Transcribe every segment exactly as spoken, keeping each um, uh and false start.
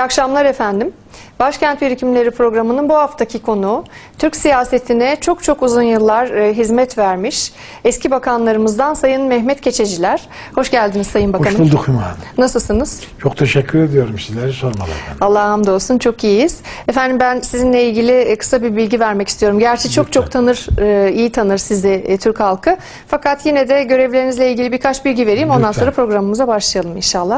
akşamlar efendim. Başkent Birikimleri programının bu haftaki konuğu, Türk siyasetine çok çok uzun yıllar e, hizmet vermiş eski bakanlarımızdan Sayın Mehmet Keçeciler. Hoş geldiniz Sayın Bakanım. Hoş bulduk Hüma Hanım. Nasılsınız? Çok teşekkür ediyorum, sizleri sormalı efendim. Allah'a hamdolsun, çok iyiyiz. Efendim ben sizinle ilgili kısa bir bilgi vermek istiyorum. Gerçi çok Lütfen. çok tanır, e, iyi tanır sizi e, Türk halkı. Fakat yine de görevlerinizle ilgili birkaç bilgi vereyim. Ondan Lütfen. sonra programımıza başlayalım inşallah.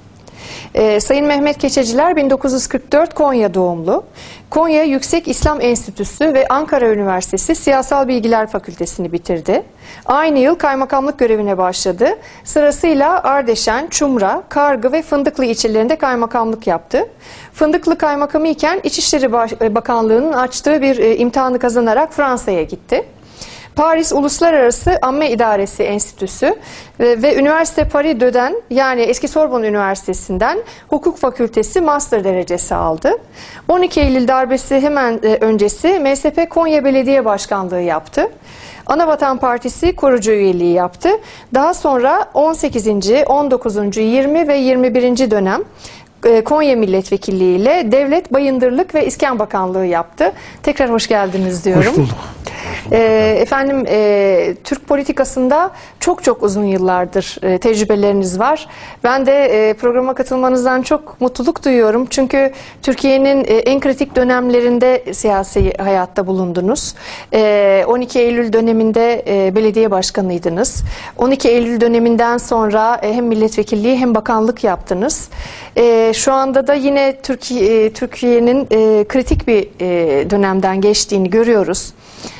Ee, Sayın Mehmet Keçeciler bin dokuz yüz kırk dört Konya doğumlu. Konya Yüksek İslam Enstitüsü ve Ankara Üniversitesi Siyasal Bilgiler Fakültesini bitirdi. Aynı yıl kaymakamlık görevine başladı. Sırasıyla Ardeşen, Çumra, Kargı ve Fındıklı ilçelerinde kaymakamlık yaptı. Fındıklı kaymakamı iken İçişleri Bakanlığı'nın açtığı bir imtihanı kazanarak Fransa'ya gitti. Paris Uluslararası Amme İdaresi Enstitüsü ve Üniversite Paris Döden, yani eski Sorbonne Üniversitesi'nden Hukuk Fakültesi Master derecesi aldı. on iki Eylül darbesi hemen öncesi M S P Konya Belediye Başkanlığı yaptı. Anavatan Partisi kurucu üyeliği yaptı. Daha sonra on sekizinci, on dokuzuncu, yirmi ve yirmi birinci dönem Konya Milletvekilliği ile Devlet, Bayındırlık ve İskan Bakanlığı yaptı. Tekrar hoş geldiniz diyorum. Hoş bulduk. E, efendim e, Türk politikasında çok çok uzun yıllardır e, tecrübeleriniz var. Ben de e, programa katılmanızdan çok mutluluk duyuyorum. Çünkü Türkiye'nin e, en kritik dönemlerinde siyasi hayatta bulundunuz. E, on iki Eylül döneminde e, belediye başkanıydınız. on iki Eylül döneminden sonra e, hem milletvekilliği hem bakanlık yaptınız. E, şu anda da yine Türkiye, e, Türkiye'nin e, kritik bir e, dönemden geçtiğini görüyoruz.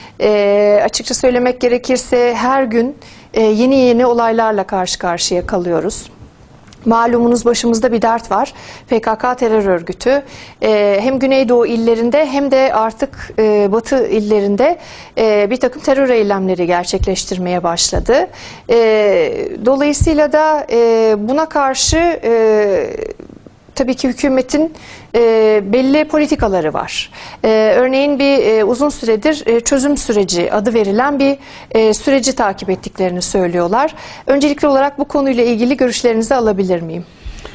E, açıkça söylemek gerekirse her gün e, yeni yeni olaylarla karşı karşıya kalıyoruz. Malumunuz başımızda bir dert var. P K K terör örgütü e, hem Güneydoğu illerinde hem de artık e, Batı illerinde e, bir takım terör eylemleri gerçekleştirmeye başladı. E, dolayısıyla da e, buna karşı e, tabii ki hükümetin e, belli politikaları var. E, örneğin bir e, uzun süredir e, çözüm süreci adı verilen bir e, süreci takip ettiklerini söylüyorlar. Öncelikli olarak bu konuyla ilgili görüşlerinizi alabilir miyim?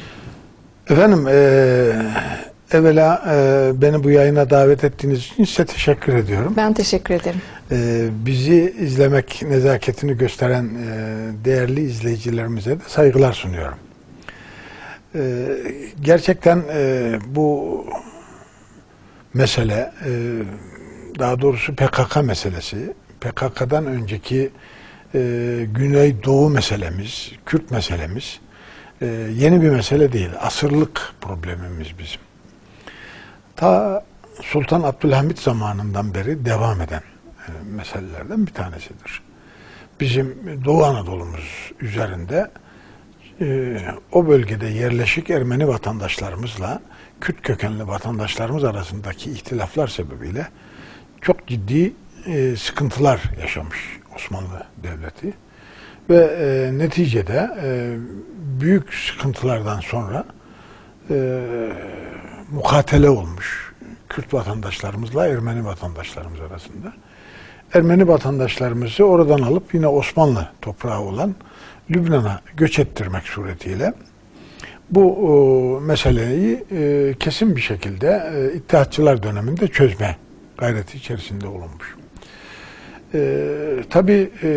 Efendim, e, evvela e, beni bu yayına davet ettiğiniz için size teşekkür ediyorum. Ben teşekkür ederim. E, bizi izlemek nezaketini gösteren e, değerli izleyicilerimize de saygılar sunuyorum. Ee, gerçekten e, bu mesele, e, daha doğrusu P K K meselesi, P K K'dan önceki e, Güneydoğu meselemiz, Kürt meselemiz e, yeni bir mesele değil. Asırlık problemimiz bizim. Ta Sultan Abdülhamit zamanından beri devam eden e, meselelerden bir tanesidir. Bizim Doğu Anadolu'muz üzerinde Ee, o bölgede yerleşik Ermeni vatandaşlarımızla Kürt kökenli vatandaşlarımız arasındaki ihtilaflar sebebiyle çok ciddi e, sıkıntılar yaşamış Osmanlı Devleti ve e, neticede e, büyük sıkıntılardan sonra e, mukatele olmuş Kürt vatandaşlarımızla Ermeni vatandaşlarımız arasında. Ermeni vatandaşlarımızı oradan alıp yine Osmanlı toprağı olan Lübnan'a göç ettirmek suretiyle bu e, meseleyi e, kesin bir şekilde e, İttihatçılar döneminde çözme gayreti içerisinde olunmuş. E, tabii e,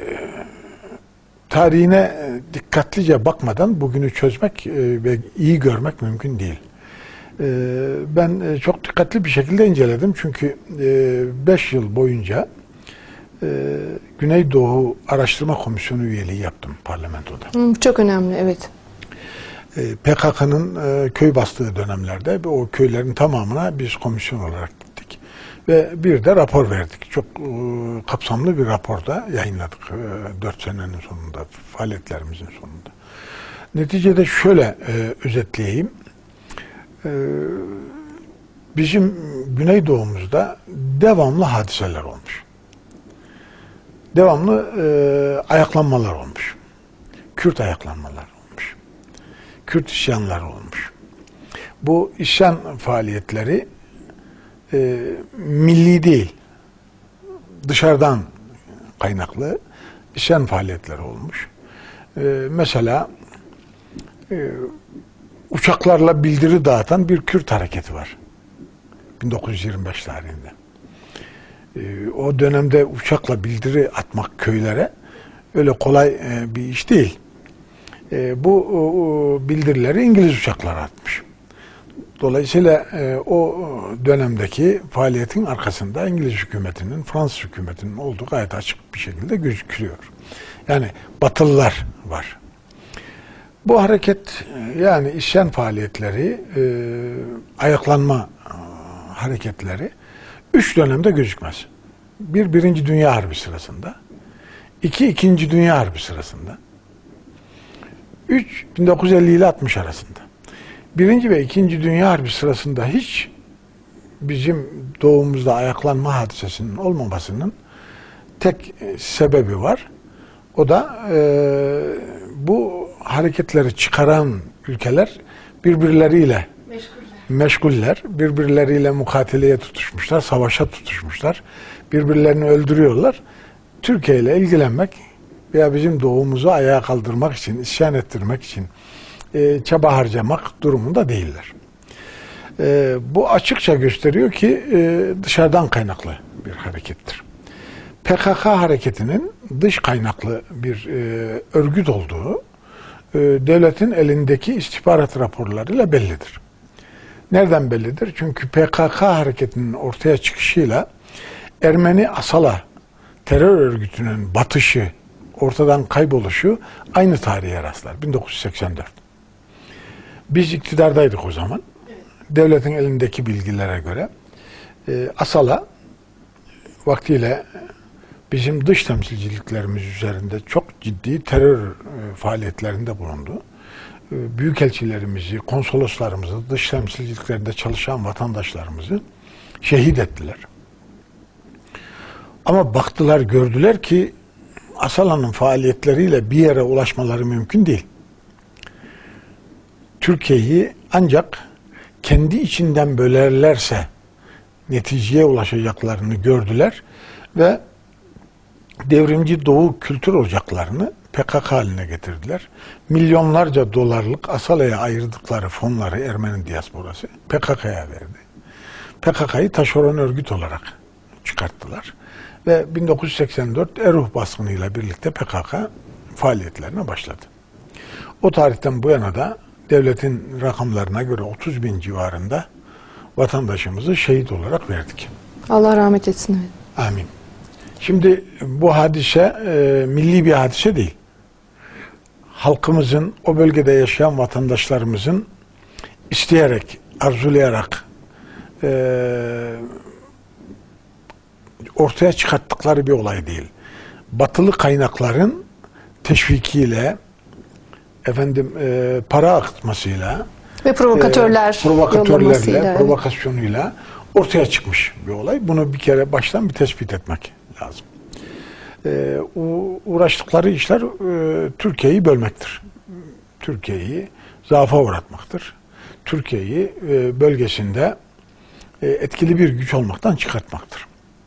tarihine dikkatlice bakmadan bugünü çözmek e, ve iyi görmek mümkün değil. E, ben e, çok dikkatli bir şekilde inceledim çünkü beş e, yıl boyunca Ee, Güneydoğu Araştırma Komisyonu üyeliği yaptım parlamentoda. Hı, çok önemli, evet. Ee, P K K'nın e, köy bastığı dönemlerde o köylerin tamamına biz komisyon olarak gittik. Ve bir de rapor verdik. Çok e, kapsamlı bir raporda yayınladık e, dört senenin sonunda, faaliyetlerimizin sonunda. Neticede şöyle e, özetleyeyim. E, bizim Güneydoğumuzda devamlı hadiseler olmuş. Devamlı e, ayaklanmalar olmuş. Kürt ayaklanmalar olmuş. Kürt isyanları olmuş. Bu isyan faaliyetleri e, milli değil, dışarıdan kaynaklı isyan faaliyetleri olmuş. E, mesela e, uçaklarla bildiri dağıtan bir Kürt hareketi var. bin dokuz yüz yirmi beş tarihinde. E, o dönemde uçakla bildiri atmak köylere öyle kolay e, bir iş değil. E, bu o, bildirileri İngiliz uçakları atmış. Dolayısıyla e, o dönemdeki faaliyetin arkasında İngiliz hükümetinin, Fransız hükümetinin olduğu gayet açık bir şekilde gözüküyor. Yani Batılılar var. Bu hareket, yani isyan faaliyetleri, e, ayaklanma e, hareketleri üç dönemde gözükmez. Bir, Birinci Dünya Harbi sırasında. İki, İkinci Dünya Harbi sırasında. Üç, bin dokuz yüz elli ile altmış arasında. Birinci ve İkinci Dünya Harbi sırasında hiç bizim doğumuzda ayaklanma hadisesinin olmamasının tek sebebi var. O da e, bu hareketleri çıkaran ülkeler birbirleriyle meşguller. meşguller, birbirleriyle mukatileye tutuşmuşlar, savaşa tutuşmuşlar, birbirlerini öldürüyorlar. Türkiye ile ilgilenmek veya bizim doğumuzu ayağa kaldırmak için, isyan ettirmek için e, çaba harcamak durumunda değiller. E, bu açıkça gösteriyor ki e, dışarıdan kaynaklı bir harekettir. P K K hareketinin dış kaynaklı bir e, örgüt olduğu e, devletin elindeki istihbarat raporlarıyla bellidir. Nereden bellidir? Çünkü P K K hareketinin ortaya çıkışıyla Ermeni Asala terör örgütünün batışı, ortadan kayboluşu aynı tarihe rastlar. bin dokuz yüz seksen dört. Biz iktidardaydık o zaman. Devletin elindeki bilgilere göre e, Asala vaktiyle bizim dış temsilciliklerimiz üzerinde çok ciddi terör e, faaliyetlerinde bulundu. E, büyükelçilerimizi, konsoloslarımızı, dış temsilciliklerinde çalışan vatandaşlarımızı şehit ettiler. Ama baktılar, gördüler ki Asala'nın faaliyetleriyle bir yere ulaşmaları mümkün değil. Türkiye'yi ancak kendi içinden bölerlerse neticeye ulaşacaklarını gördüler ve devrimci Doğu kültür ocaklarını P K K haline getirdiler. Milyonlarca dolarlık Asala'ya ayırdıkları fonları Ermeni diasporası P K K'ya verdi. P K K'yı taşeron örgüt olarak çıkarttılar. Ve bin dokuz yüz seksen dört Eruh baskınıyla birlikte P K K faaliyetlerine başladı. O tarihten bu yana da devletin rakamlarına göre otuz bin civarında vatandaşımızı şehit olarak verdik. Allah rahmet etsin. Amin. Şimdi bu hadise e, milli bir hadise değil. Halkımızın, o bölgede yaşayan vatandaşlarımızın isteyerek, arzulayarak e, ortaya çıkarttıkları bir olay değil. Batılı kaynakların teşvikiyle, efendim e, para akıtmasıyla ve provokatörler e, provokatörlerle, yollamasıyla, provokasyonuyla ortaya çıkmış bir olay. Bunu bir kere baştan bir tespit etmek lazım. E, uğraştıkları işler e, Türkiye'yi bölmektir. Türkiye'yi zaafa uğratmaktır. Türkiye'yi e, bölgesinde e, etkili bir güç olmaktan çıkartmaktır.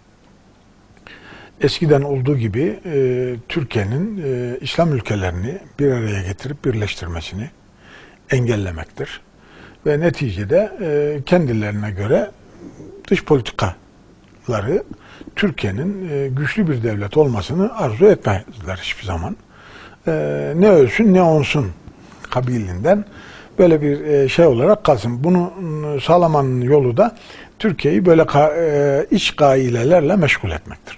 Eskiden olduğu gibi e, Türkiye'nin e, İslam ülkelerini bir araya getirip birleştirmesini engellemektir. Ve neticede e, kendilerine göre dış politikaları Türkiye'nin e, güçlü bir devlet olmasını arzu etmezler hiçbir zaman. E, ne ölsün ne olsun kabilinden böyle bir e, şey olarak kalsın. Bunu sağlamanın yolu da Türkiye'yi böyle ka, e, iç gailelerle meşgul etmektir.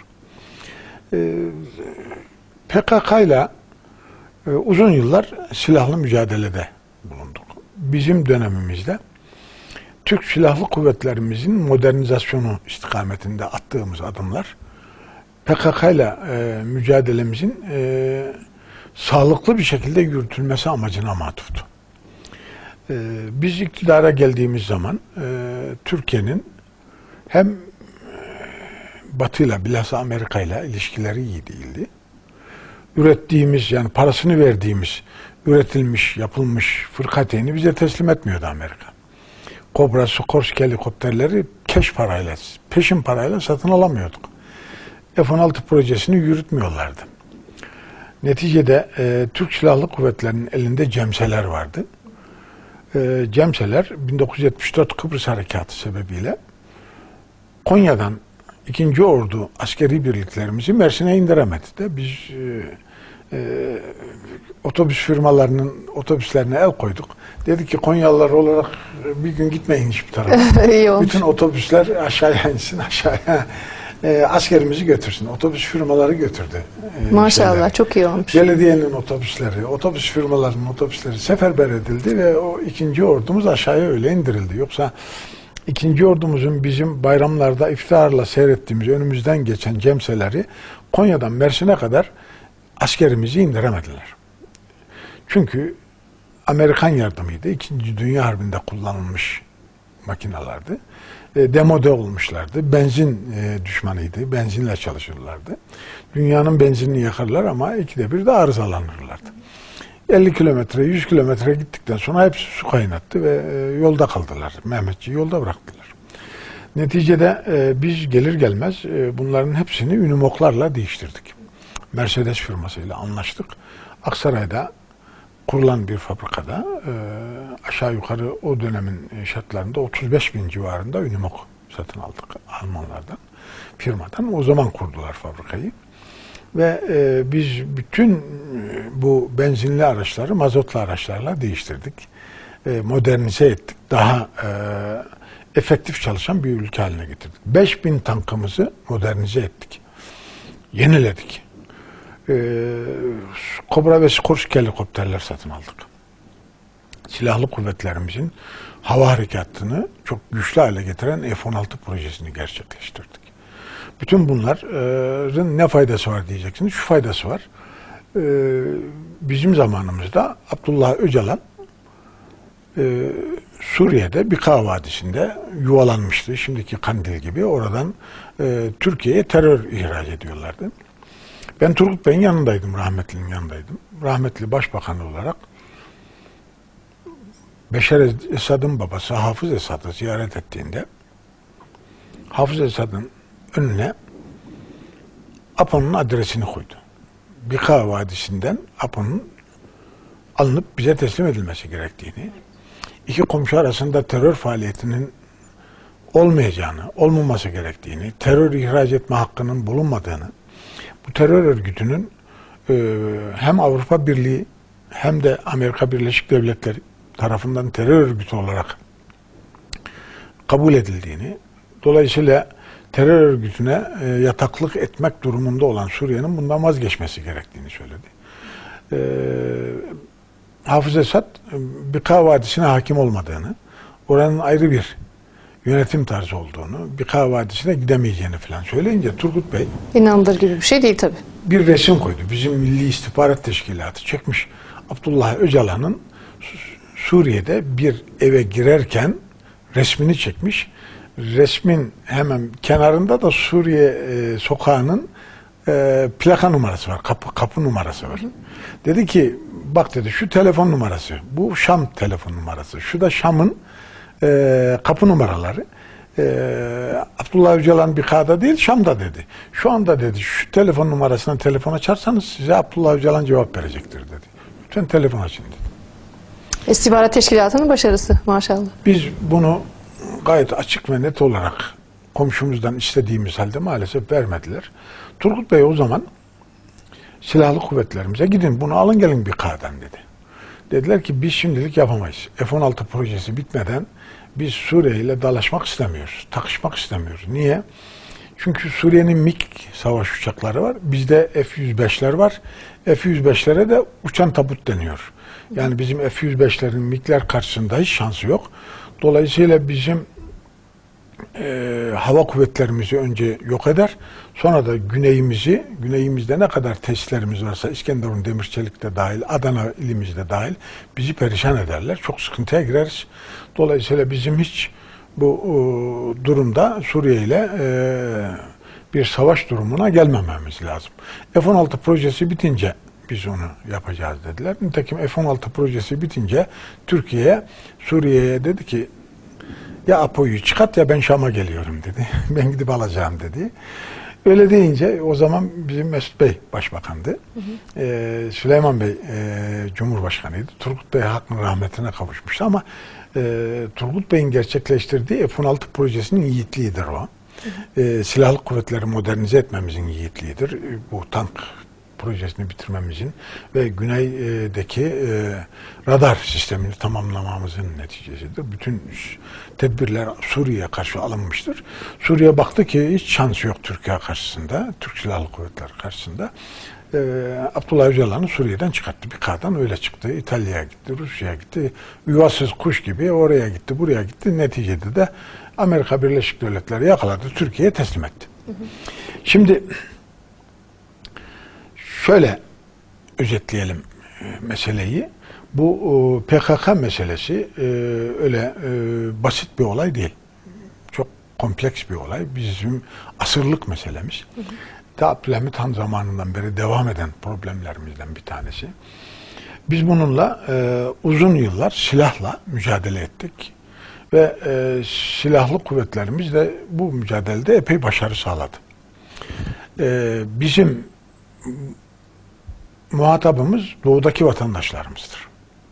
P K K ile uzun yıllar silahlı mücadelede bulunduk. Bizim dönemimizde Türk Silahlı Kuvvetlerimizin modernizasyonu istikametinde attığımız adımlar P K K ile mücadelemizin e, sağlıklı bir şekilde yürütülmesi amacına matuftu. E, biz iktidara geldiğimiz zaman e, Türkiye'nin hem Batı'yla, bilhassa Amerika'yla ilişkileri iyi değildi. Ürettiğimiz, yani parasını verdiğimiz, üretilmiş, yapılmış fırkateyni bize teslim etmiyordu Amerika. Kobra, Sikorsky helikopterleri keş parayla, peşin parayla satın alamıyorduk. F on altı projesini yürütmüyorlardı. Neticede e, Türk Silahlı Kuvvetleri'nin elinde cemseler vardı. e, Cemseler bin dokuz yüz yetmiş dört Kıbrıs Harekatı sebebiyle Konya'dan ikinci Ordu askeri birliklerimizi Mersin'e indiremedi de biz e, e, otobüs firmalarının otobüslerine el koyduk. Dedik ki Konyalılar olarak bir gün gitmeyin hiçbir tarafa. İyi olmuş. Bütün otobüsler aşağıya insin, aşağıya e, askerimizi götürsün. Otobüs firmaları götürdü. E, Maşallah şeyleri. çok iyi olmuş. Belediyenin otobüsleri, otobüs firmalarının otobüsleri seferber edildi ve o ikinci ordumuz aşağıya öyle indirildi. Yoksa ikinci ordumuzun bizim bayramlarda iftiharla seyrettiğimiz önümüzden geçen cemseleri Konya'dan Mersin'e kadar askerimizi indiremediler. Çünkü Amerikan yardımıydı. İkinci Dünya Harbi'nde kullanılmış makinelerdi. E, demode olmuşlardı. Benzin e, düşmanıydı. Benzinle çalışırlardı. Dünyanın benzinini yakarlar ama ikide bir de arızalanırlardı. elli kilometre, yüz kilometre gittikten sonra hepsi su kaynattı ve e, yolda kaldılar. Mehmetçiği yolda bıraktılar. Neticede e, biz gelir gelmez e, bunların hepsini Unimog'larla değiştirdik. Mercedes firmasıyla anlaştık. Aksaray'da kurulan bir fabrikada e, aşağı yukarı o dönemin şartlarında otuz beş bin civarında Unimog satın aldık Almanlardan, firmadan. O zaman kurdular fabrikayı. Ve e, biz bütün bu benzinli araçları mazotlu araçlarla değiştirdik. E, modernize ettik. Daha e, efektif çalışan bir ülke haline getirdik. beş bin tankımızı modernize ettik. Yeniledik. E, Kobra ve Skorsky helikopterler satın aldık. Silahlı kuvvetlerimizin hava harekatını çok güçlü hale getiren F on altı projesini gerçekleştirdik. Bütün bunların ne faydası var diyeceksiniz. Şu faydası var. Ee, bizim zamanımızda Abdullah Öcalan e, Suriye'de Bika Vadisi'nde yuvalanmıştı. Şimdiki Kandil gibi. Oradan e, Türkiye'ye terör ihraç ediyorlardı. Ben Turgut Bey'in yanındaydım. Rahmetli'nin yanındaydım. Rahmetli Başbakan olarak Beşer Esad'ın babası Hafız Esad'ı ziyaret ettiğinde Hafız Esad'ın önüne APO'nun adresini koydu. Bika Vadisi'nden APO'nun alınıp bize teslim edilmesi gerektiğini, iki komşu arasında terör faaliyetinin olmayacağını, olmaması gerektiğini, terör ihraç etme hakkının bulunmadığını, bu terör örgütünün e, hem Avrupa Birliği hem de Amerika Birleşik Devletleri tarafından terör örgütü olarak kabul edildiğini, dolayısıyla terör örgütüne e, yataklık etmek durumunda olan Suriye'nin bundan vazgeçmesi gerektiğini söyledi. E, Hafız Esad, Bika Vadisi'ne hakim olmadığını, oranın ayrı bir yönetim tarzı olduğunu, Bika Vadisi'ne gidemeyeceğini falan söyleyince Turgut Bey İnanılır gibi bir şey değil tabii. bir resim koydu. Bizim Milli İstihbarat Teşkilatı çekmiş. Abdullah Öcalan'ın Suriye'de bir eve girerken resmini çekmiş. Resmin hemen kenarında da Suriye e, sokağının e, plaka numarası var, kapı, kapı numarası var. Dedi ki, bak dedi, şu telefon numarası, bu Şam telefon numarası, şu da Şam'ın e, kapı numaraları. E, Abdullah Öcalan Bika'da değil, Şam'da dedi. Şu anda dedi, şu telefon numarasına telefon açarsanız size Abdullah Öcalan cevap verecektir dedi. Lütfen telefon açın dedi. İstihbarat Teşkilatı'nın başarısı maşallah. Biz bunu gayet açık ve net olarak komşumuzdan istediğimiz halde maalesef vermediler. Turgut Bey o zaman silahlı kuvvetlerimize gidin bunu alın gelin Bika'dan dedi. Dediler ki biz şimdilik yapamayız. F on altı projesi bitmeden biz Suriye ile dalaşmak istemiyoruz. Takışmak istemiyoruz. Niye? Çünkü Suriye'nin MiG savaş uçakları var. Bizde F yüz beşler var. F yüz beşlere de uçan tabut deniyor. Yani bizim F yüz beşlerin MiG'ler karşısında hiç şansı yok. Dolayısıyla bizim e, hava kuvvetlerimizi önce yok eder. Sonra da güneyimizi, güneyimizde ne kadar tesislerimiz varsa İskenderun, Demirçelik de dahil, Adana ilimiz de dahil bizi perişan ederler. Çok sıkıntıya gireriz. Dolayısıyla bizim hiç bu e, durumda Suriye ile e, bir savaş durumuna gelmememiz lazım. F on altı projesi bitince biz onu yapacağız dediler. Nitekim F on altı projesi bitince Türkiye'ye, Suriye'ye dedi ki ya APO'yu çıkart ya ben Şam'a geliyorum dedi. Ben gidip alacağım dedi. Öyle deyince o zaman bizim Mesut Bey başbakandı. Hı hı. Ee, Süleyman Bey e, Cumhurbaşkanıydı. Turgut Bey hakkın rahmetine kavuşmuştu ama e, Turgut Bey'in gerçekleştirdiği F on altı projesinin yiğitliğidir o. Hı hı. E, silahlı kuvvetleri modernize etmemizin yiğitliğidir. Bu tank projesini bitirmemizin ve güneydeki e, radar sistemini tamamlamamızın neticesidir. Bütün tedbirler Suriye'ye karşı alınmıştır. Suriye baktı ki hiç şans yok Türkiye karşısında, Türk Silahlı Kuvvetleri karşısında. E, Abdullah Öcalan'ı Suriye'den çıkarttı. Bir K'dan öyle çıktı. İtalya'ya gitti, Rusya'ya gitti. Yuvasız kuş gibi oraya gitti, buraya gitti. Neticede de Amerika Birleşik Devletleri yakaladı, Türkiye'ye teslim etti. Hı hı. Şimdi şöyle özetleyelim e, meseleyi. Bu e, P K K meselesi e, öyle e, basit bir olay değil. Çok kompleks bir olay. Bizim asırlık meselemiz. Hı hı. Ta Abdülhamit Han zamanından beri devam eden problemlerimizden bir tanesi. Biz bununla e, uzun yıllar silahla mücadele ettik. Ve e, silahlı kuvvetlerimiz de bu mücadelede epey başarı sağladı. E, bizim muhatabımız doğudaki vatandaşlarımızdır.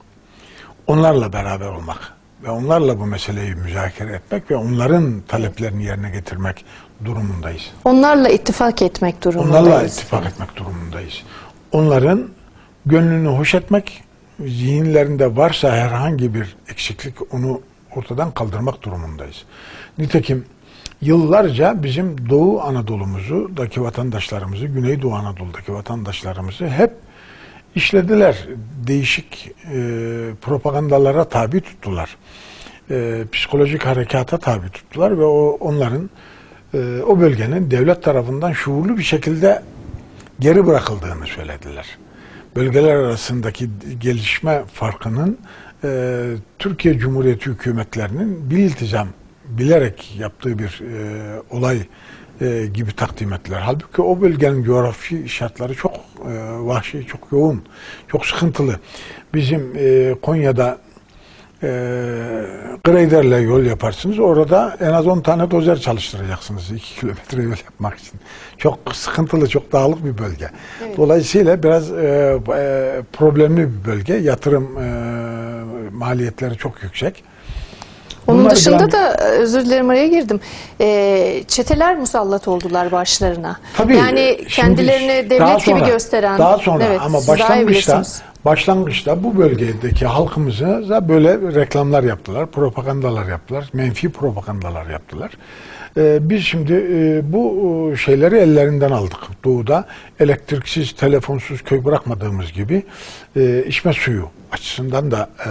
Onlarla beraber olmak ve onlarla bu meseleyi müzakere etmek ve onların taleplerini yerine getirmek durumundayız. Onlarla ittifak etmek durumundayız. Onlarla ittifak etmek durumundayız. Onların gönlünü hoş etmek, zihinlerinde varsa herhangi bir eksiklik onu ortadan kaldırmak durumundayız. Nitekim yıllarca bizim Doğu Anadolu'muzdaki vatandaşlarımızı, Güneydoğu Anadolu'daki vatandaşlarımızı hep işlediler. Değişik e, propagandalara tabi tuttular. E, psikolojik harekata tabi tuttular ve o onların e, o bölgenin devlet tarafından şuurlu bir şekilde geri bırakıldığını söylediler. Bölgeler arasındaki gelişme farkının e, Türkiye Cumhuriyeti hükümetlerinin bililtizam bilerek yaptığı bir e, olay e, gibi takdim ettiler. Halbuki o bölgenin coğrafi şartları çok e, vahşi, çok yoğun, çok sıkıntılı. Bizim e, Konya'da e, greyderle yol yaparsınız. Orada en az on tane dozer çalıştıracaksınız iki kilometre yol yapmak için. Çok sıkıntılı, çok dağlık bir bölge. Evet. Dolayısıyla biraz e, e, problemli bir bölge. Yatırım e, maliyetleri çok yüksek. Onun Bunlar dışında falan... da özür dilerim araya girdim. E, çeteler musallat oldular başlarına. Tabii, yani kendilerini devlet sonra, gibi gösteren. Daha sonra evet, ama başlangıçta başlangıçta bu bölgedeki halkımıza böyle reklamlar yaptılar, propagandalar yaptılar, menfi propagandalar yaptılar. Ee, biz şimdi e, bu şeyleri ellerinden aldık. Doğuda elektriksiz, telefonsuz köy bırakmadığımız gibi e, içme suyu açısından da e,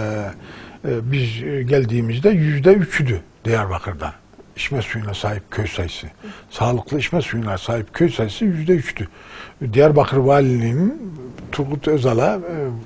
biz geldiğimizde yüzde üçüdü Diyarbakır'da içme suyuna sahip köy sayısı. Sağlıklı içme suyuna sahip köy sayısı yüzde üçtü. Diyarbakır Valiliğinin Turgut Özal'a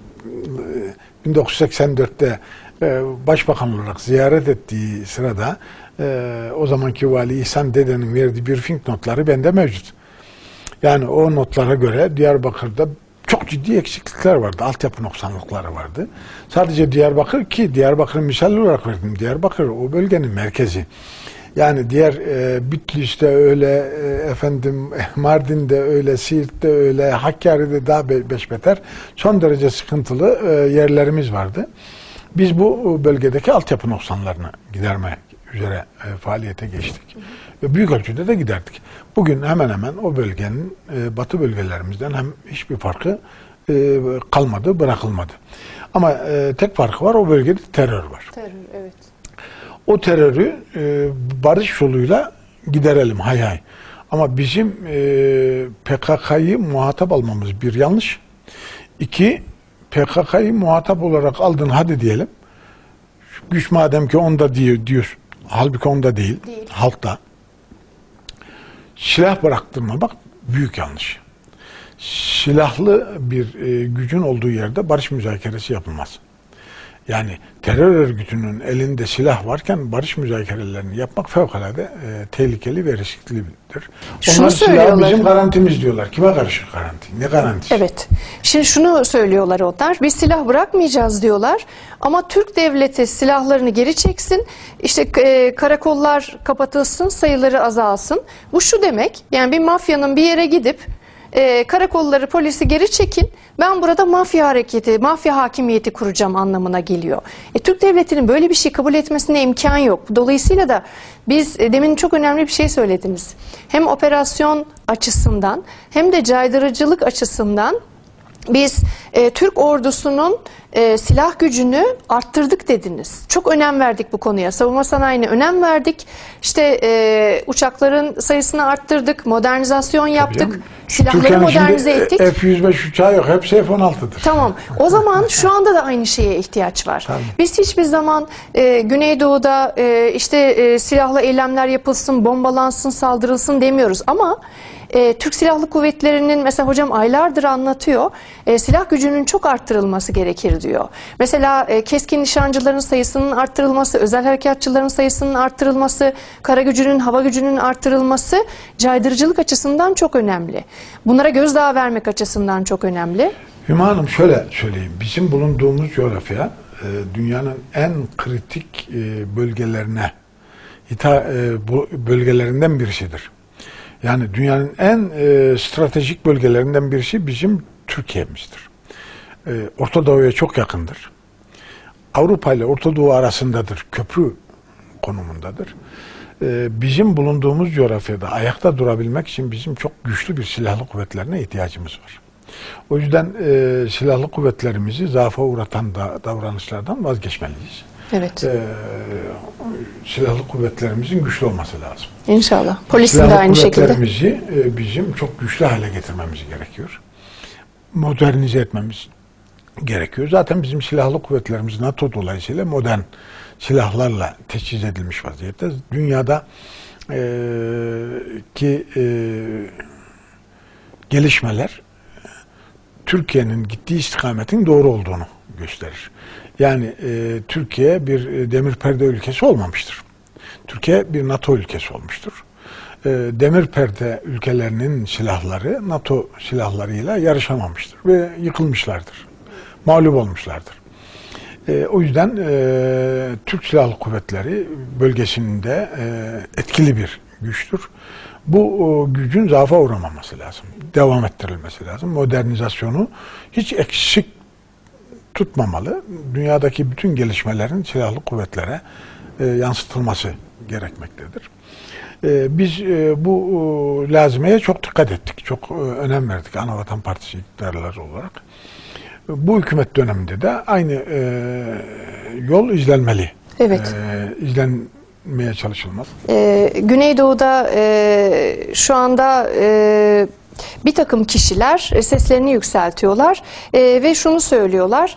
bin dokuz yüz seksen dörtte başbakan olarak ziyaret ettiği sırada o zamanki vali İhsan Dede'nin verdiği briefing notları bende mevcut. Yani o notlara göre Diyarbakır'da çok ciddi eksiklikler vardı. Altyapı noksanlıkları vardı. Sadece Diyarbakır ki Diyarbakır'ı misal olarak verdim. Diyarbakır o bölgenin merkezi. Yani diğer e, Bitlis'te öyle, e, efendim Mardin'de öyle, Siirt'te öyle, Hakkari'de daha be, beş beter son derece sıkıntılı e, yerlerimiz vardı. Biz bu bölgedeki altyapı noksanlarını giderme üzere e, faaliyete geçtik. Ve büyük ölçüde de giderdik. Bugün hemen hemen o bölgenin e, batı bölgelerimizden hem hiçbir farkı e, kalmadı, bırakılmadı. Ama e, tek farkı var, o bölgede terör var. Terör, evet. O terörü e, barış yoluyla giderelim, hay hay. Ama bizim e, P K K'yı muhatap almamız bir yanlış. İki, P K K'yı muhatap olarak aldın hadi diyelim. Güç madem ki onda diyor, diyor. Halbuki onda değil, değil. Halkta. Silah bıraktırmamak büyük yanlış. Silahlı bir e, gücün olduğu yerde barış müzakeresi yapılmaz. Yani terör örgütünün elinde silah varken barış müzakerelerini yapmak fevkalade e, tehlikeli ve risklidir. Şunu Onlar silah söylüyorlar. bizim garantimiz diyorlar. Kime karşı garanti? Ne garantisi? Evet. Şimdi şunu söylüyorlar onlar. Biz silah bırakmayacağız diyorlar. Ama Türk devleti silahlarını geri çeksin. İşte e, karakollar kapatılsın, sayıları azalsın. Bu şu demek. Yani bir mafyanın bir yere gidip e, karakolları, polisi geri çekin. Ben burada mafya hareketi, mafya hakimiyeti kuracağım anlamına geliyor. E, Türk devletinin böyle bir şey kabul etmesine imkan yok. Dolayısıyla da biz e, demin çok önemli bir şey söylediniz. Hem operasyon açısından hem de caydırıcılık açısından biz e, Türk ordusunun e, silah gücünü arttırdık dediniz. Çok önem verdik bu konuya. Savunma sanayine önem verdik. İşte e, uçakların sayısını arttırdık, modernizasyon yaptık, silahları Türkiye'nin modernize şimdi ettik. F yüz beş uçağı yok, hepsi F on altı'dır. Tamam. O zaman şu anda da aynı şeye ihtiyaç var. Tabii. Biz hiçbir zaman e, Güneydoğu'da e, işte e, silahlı eylemler yapılsın, bombalansın, saldırılsın demiyoruz. Ama e, Türk Silahlı Kuvvetleri'nin mesela hocam aylardır anlatıyor. E, silah gücünün çok arttırılması gerekir diyor. Mesela e, keskin nişancıların sayısının arttırılması, özel harekatçıların sayısının arttırılması, kara gücünün, hava gücünün arttırılması caydırıcılık açısından çok önemli. Bunlara gözdağı vermek açısından çok önemli. Hüma Hanım şöyle söyleyeyim. Bizim bulunduğumuz coğrafya e, dünyanın en kritik e, bölgelerine ita, e, bu bölgelerinden birisidir. Yani dünyanın en e, stratejik bölgelerinden birisi bizim Türkiye'mizdir. E, Orta Doğu'ya çok yakındır. Avrupa ile Orta Doğu arasındadır. Köprü konumundadır. E, bizim bulunduğumuz coğrafyada ayakta durabilmek için bizim çok güçlü bir silahlı kuvvetlerine ihtiyacımız var. O yüzden e, silahlı kuvvetlerimizi zaafa uğratan da, davranışlardan vazgeçmeliyiz. Evet. E, silahlı kuvvetlerimizin güçlü olması lazım. İnşallah. Polisin silahlı de aynı şekilde. kuvvetlerimizi e, bizim çok güçlü hale getirmemiz gerekiyor. Modernize etmemiz gerekiyor. Zaten bizim silahlı kuvvetlerimiz NATO dolayısıyla modern silahlarla teçhiz edilmiş vaziyette. Dünyada e, ki e, gelişmeler Türkiye'nin gittiği istikametin doğru olduğunu gösterir. Yani e, Türkiye bir e, demir perde ülkesi olmamıştır. Türkiye bir NATO ülkesi olmuştur. E, demir perde ülkelerinin silahları NATO silahlarıyla yarışamamıştır ve yıkılmışlardır. Mağlup olmuşlardır. E, o yüzden e, Türk Silahlı Kuvvetleri bölgesinde e, etkili bir güçtür. Bu o, gücün zaafa uğramaması lazım. Devam ettirilmesi lazım. Modernizasyonu hiç eksik tutmamalı. Dünyadaki bütün gelişmelerin silahlı kuvvetlere e, yansıtılması gerekmektedir. E, biz e, bu e, lazımeye çok dikkat ettik. Çok e, önem verdik Anavatan Partisi iktidarları olarak. E, bu hükümet döneminde de aynı e, yol izlenmeli. Evet. E, izlenmeye çalışılmaz. Ee, Güneydoğu'da e, şu anda e, bir takım kişiler seslerini yükseltiyorlar e, ve şunu söylüyorlar,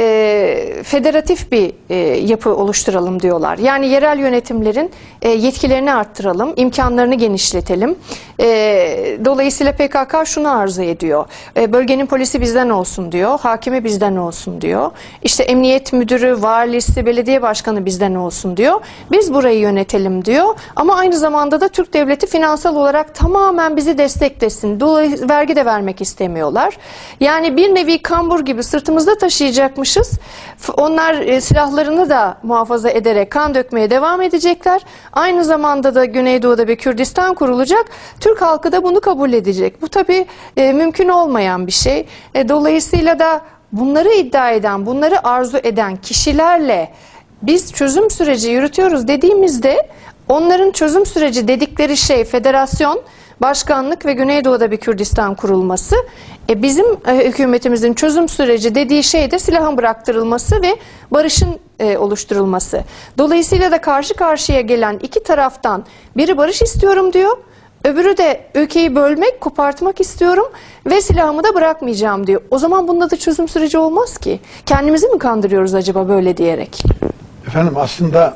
e, federatif bir e, yapı oluşturalım diyorlar. Yani yerel yönetimlerin e, yetkilerini arttıralım, imkanlarını genişletelim. E, dolayısıyla P K K şunu arzu ediyor, e, bölgenin polisi bizden olsun diyor, hakimi bizden olsun diyor, işte emniyet müdürü, valisi, belediye başkanı bizden olsun diyor, biz burayı yönetelim diyor ama aynı zamanda da Türk devleti finansal olarak tamamen bizi desteklesin. Dolayısıyla vergi de vermek istemiyorlar. Yani bir nevi kambur gibi sırtımızda taşıyacakmışız. Onlar e, silahlarını da muhafaza ederek kan dökmeye devam edecekler. Aynı zamanda da Güneydoğu'da bir Kürdistan kurulacak. Türk halkı da bunu kabul edecek. Bu tabii e, mümkün olmayan bir şey. E, dolayısıyla da bunları iddia eden, bunları arzu eden kişilerle biz çözüm süreci yürütüyoruz dediğimizde onların çözüm süreci dedikleri şey federasyon, başkanlık ve Güneydoğu'da bir Kürdistan kurulması. E bizim e, hükümetimizin çözüm süreci dediği şey de silahın bıraktırılması ve barışın e, oluşturulması. Dolayısıyla da karşı karşıya gelen iki taraftan biri barış istiyorum diyor, öbürü de ülkeyi bölmek, kopartmak istiyorum ve silahımı da bırakmayacağım diyor. O zaman bunda da çözüm süreci olmaz ki. Kendimizi mi kandırıyoruz acaba böyle diyerek? Efendim aslında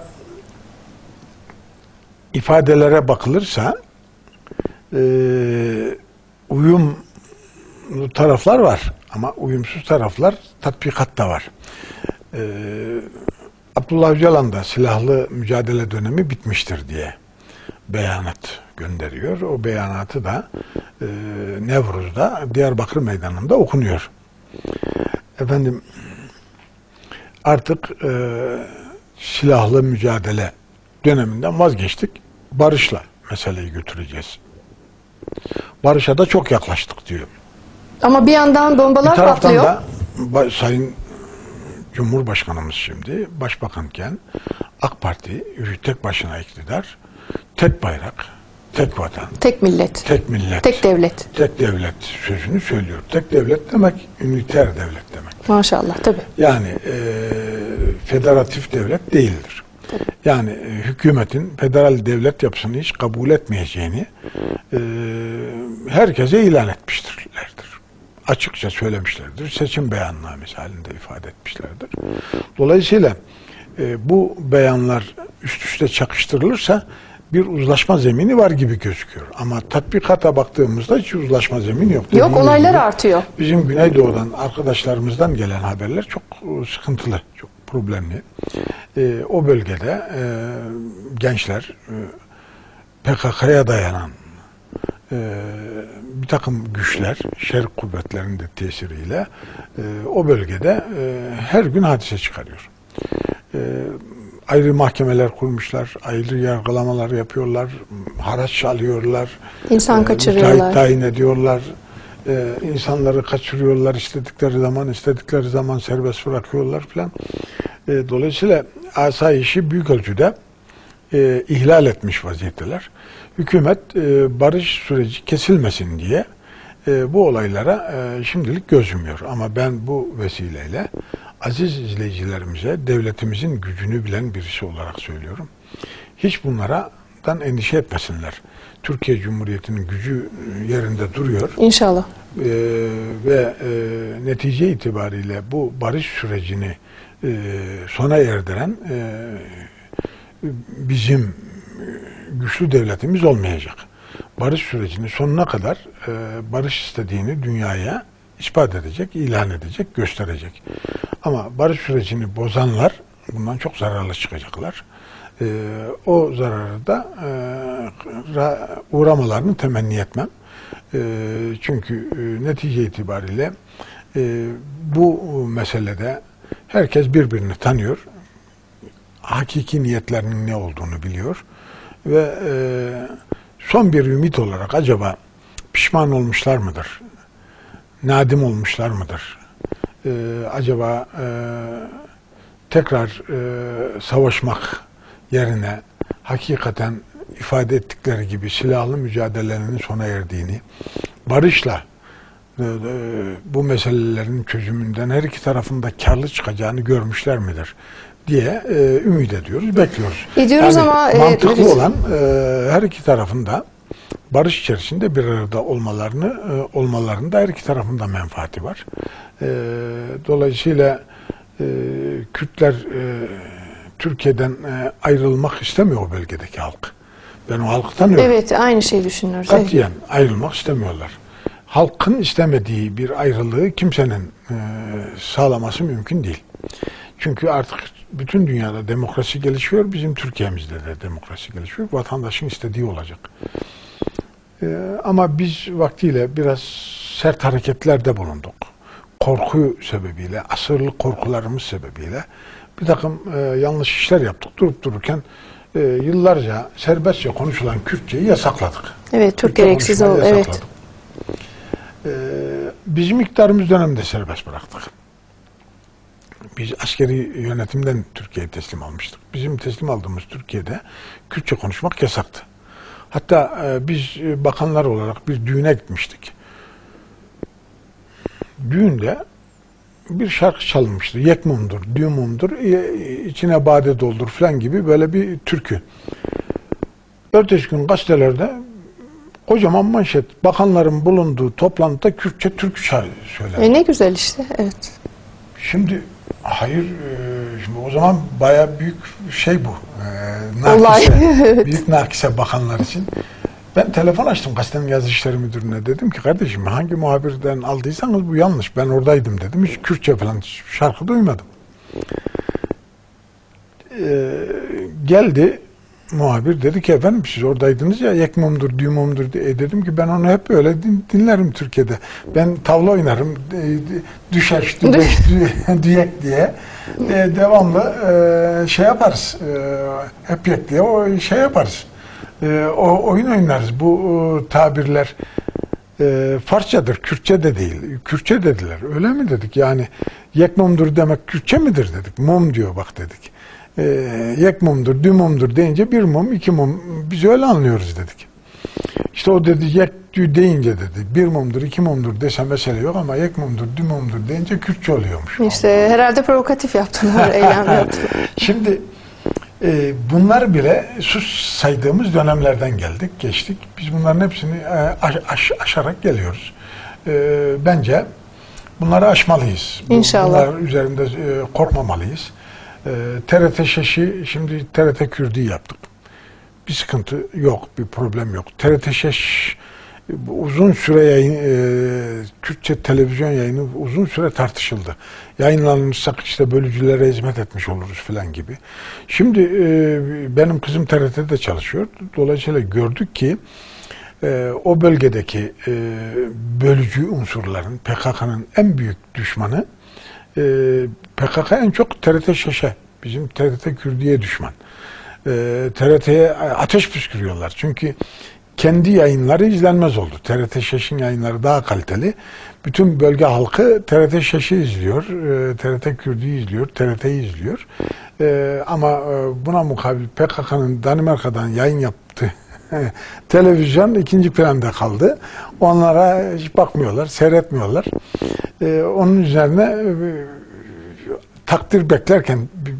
ifadelere bakılırsa e, uyumlu taraflar var ama uyumsuz taraflar tatbikatta var. e, Abdullah Öcalan da silahlı mücadele dönemi bitmiştir diye beyanat gönderiyor. O beyanatı da e, Nevruz'da Diyarbakır Meydanı'nda okunuyor. Efendim artık e, silahlı mücadele döneminden vazgeçtik. Barışla meseleyi götüreceğiz. Barışa da çok yaklaştık diyor. Ama bir yandan bombalar bir taraftan patlıyor. da Sayın Cumhurbaşkanımız şimdi başbakanken AK Parti tek başına iktidar, tek bayrak, tek vatan, Tek millet, tek millet, tek devlet. tek devlet sözünü söylüyor. Tek devlet demek üniter devlet demek. Maşallah tabii. Yani e, federatif devlet değildir. Tabii. Yani e, hükümetin federal devlet yapısını hiç kabul etmeyeceğini e, herkese ilan etmiştirlerdir. Açıkça söylemişlerdir. Seçim beyannamesi halinde ifade etmişlerdir. Dolayısıyla e, bu beyanlar üst üste çakıştırılırsa bir uzlaşma zemini var gibi gözüküyor. Ama tatbikata baktığımızda hiç uzlaşma zemini yok. Yok, Dediğimiz olaylar gibi, artıyor. bizim Güneydoğu'dan arkadaşlarımızdan gelen haberler çok sıkıntılı, çok problemli. E, o bölgede e, gençler e, P K K'ya dayanan e, bir takım güçler, şerk kuvvetlerinin de tesiriyle e, o bölgede e, her gün hadise çıkarıyor. E, ayrı mahkemeler kurmuşlar, ayrı yargılamalar yapıyorlar, haraç alıyorlar, İnsan e, kaçırıyorlar. müteahhit tayin ediyorlar, e, insanları kaçırıyorlar, istedikleri zaman, istedikleri zaman serbest bırakıyorlar filan. E, dolayısıyla asayişi büyük ölçüde e, ihlal etmiş vaziyetteler. Hükümet e, barış süreci kesilmesin diye e, bu olaylara e, şimdilik göz yumuyor. Ama ben bu vesileyle aziz izleyicilerimize devletimizin gücünü bilen birisi olarak söylüyorum. Hiç bunlardan endişe etmesinler. Türkiye Cumhuriyeti'nin gücü yerinde duruyor. İnşallah. E, ve e, netice itibariyle bu barış sürecini e, sona erdiren e, bizim güçlü devletimiz olmayacak. Barış sürecini sonuna kadar e, barış istediğini dünyaya ispat edecek, ilan edecek, gösterecek. Ama barış sürecini bozanlar bundan çok zararlı çıkacaklar. E, o zararı da e, uğramalarını temenni etmem. E, çünkü e, netice itibariyle e, bu meselede herkes birbirini tanıyor. Hakiki niyetlerinin ne olduğunu biliyor. Ve e, son bir ümit olarak acaba pişman olmuşlar mıdır? Nadim olmuşlar mıdır? E, acaba e, tekrar e, savaşmak yerine hakikaten ifade ettikleri gibi silahlı mücadelenin sona erdiğini, barışla e, e, bu meselelerin çözümünden her iki tarafında karlı çıkacağını görmüşler midir diye e, ümit ediyoruz, bekliyoruz. Ediyoruz yani ama mantıklı e, olan e, her iki tarafında barış içerisinde bir arada olmalarını e, olmalarında her iki tarafında menfaati var. E, dolayısıyla e, Kürtler e, Türkiye'den e, ayrılmak istemiyor o bölgedeki halk. Ben o halkı tanıyorum. Evet, aynı şeyi düşünüyoruz. Katiyen ayrılmak istemiyorlar. Halkın istemediği bir ayrılığı kimsenin e, sağlaması mümkün değil. Çünkü artık bütün dünyada demokrasi gelişiyor, bizim Türkiye'mizde de demokrasi gelişiyor. Vatandaşın istediği olacak. Ee, ama biz vaktiyle biraz sert hareketlerde bulunduk. Korku sebebiyle, asırlık korkularımız sebebiyle bir takım e, yanlış işler yaptık. Durup dururken e, yıllarca serbestçe konuşulan Kürtçeyi yasakladık. Evet, çok Kürtçe gereksiz konuşmayı oldu. Evet. yasakladık. Ee, bizim iktidarımız döneminde serbest bıraktık. Biz askeri yönetimden Türkiye'ye teslim almıştık. Bizim teslim aldığımız Türkiye'de Kürtçe konuşmak yasaktı. Hatta e, biz bakanlar olarak bir düğüne gitmiştik. Düğünde bir şarkı çalınmıştı. Yek mumdur, düğün mumdur, içine bade doldur falan gibi böyle bir türkü. Ertesi gün gazetelerde kocaman manşet, bakanların bulunduğu toplantıda Kürtçe türkü söylendi. E ne güzel işte, evet. Şimdi hayır, şimdi o zaman bayağı büyük şey bu. E, nakise, evet. Büyük nakise bakanlar için. Ben telefon açtım gazetenin yazı işleri müdürüne. Dedim ki kardeşim hangi muhabirden aldıysanız bu yanlış. Ben oradaydım dedim. Hiç Kürtçe falan şarkı duymadım. Ee, geldi muhabir, dedi ki efendim siz oradaydınız ya, yekmumdur, düğmumdur diye. E dedim ki ben onu hep öyle din, dinlerim Türkiye'de. Ben tavla oynarım, düşeş, dübeş, düyek diye e, devamlı e, şey yaparız, e, hep yek diye o şey yaparız. E, o oyun oynarız. Bu e, tabirler e, Farsçadır, Kürtçe de değil. Kürtçe dediler. Öyle mi dedik? Yani yekmumdur demek Kürtçe midir dedik. Mum diyor bak dedik. E, yek mumdur, dü mumdur deyince bir mum, iki mum, biz öyle anlıyoruz dedik. İşte o dedi yek dü deyince dedi bir mumdur, iki mumdur dese mesele yok ama yek mumdur, dü mumdur deyince Kürtçe oluyormuş. İşte Allah. Herhalde provokatif yaptılar, eylem yaptılar. Şimdi e, bunlar bile sus saydığımız dönemlerden geldik, geçtik. Biz bunların hepsini e, aş, aş, aşarak geliyoruz. E, bence bunları aşmalıyız. İnşallah. Bunlar üzerinde e, korkmamalıyız. T R T Şeş'i, şimdi T R T Kürdi yaptık. Bir sıkıntı yok, bir problem yok. T R T Şeş uzun süre yayın, e, Türkçe televizyon yayını uzun süre tartışıldı. Yayınlanırsak işte bölücülere hizmet etmiş oluruz falan gibi. Şimdi e, benim kızım T R T'de çalışıyor. Dolayısıyla gördük ki e, o bölgedeki e, bölücü unsurların, P K K'nın en büyük düşmanı e, P K K en çok T R T Şeş'e, bizim T R T Kürdi'ye düşman. E, T R T'ye ateş püskürüyorlar. Çünkü kendi yayınları izlenmez oldu. T R T Şeş'in yayınları daha kaliteli. Bütün bölge halkı T R T Şeş'i izliyor, e, T R T Kürdi'yi izliyor, T R T'yi izliyor. E, ama e, buna mukabil P K K'nın Danimarka'dan yayın yaptığı televizyon ikinci planda kaldı. Onlara hiç bakmıyorlar, seyretmiyorlar. E, onun üzerine e, takdir beklerken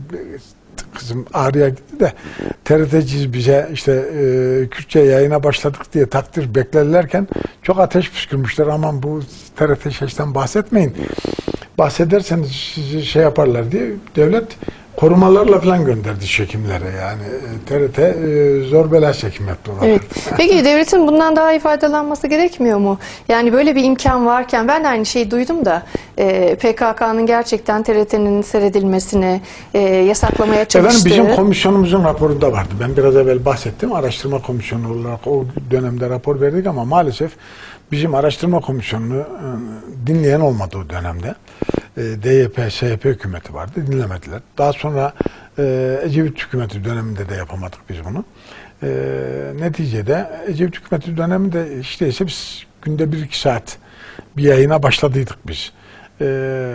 kızım Ağrı'ya gitti de T R T'ciz bize işte e, Kürtçe yayına başladık diye takdir beklerlerken çok ateş püskürmüşler. Aman bu T R T Şeş'ten bahsetmeyin. Bahsederseniz sizi şey yaparlar diye devlet korumalarla falan gönderdi çekimlere yani. T R T e, zor bela çekim yaptı. Evet. Peki devletin bundan daha iyi faydalanması gerekmiyor mu? Yani böyle bir imkan varken ben de aynı şeyi duydum da e, P K K'nın gerçekten T R T'nin seyredilmesini e, yasaklamaya çalıştığı. Efendim bizim komisyonumuzun raporunda vardı. Ben biraz evvel bahsettim. Araştırma komisyonu olarak o dönemde rapor verdik ama maalesef bizim araştırma komisyonunu e, dinleyen olmadı o dönemde. E, D Y P, S H P hükümeti vardı. Dinlemediler. Daha sonra e, Ecevit hükümeti döneminde de yapamadık biz bunu. E, neticede Ecevit hükümeti döneminde işte ise biz günde bir iki saat bir yayına başladıydık biz. E,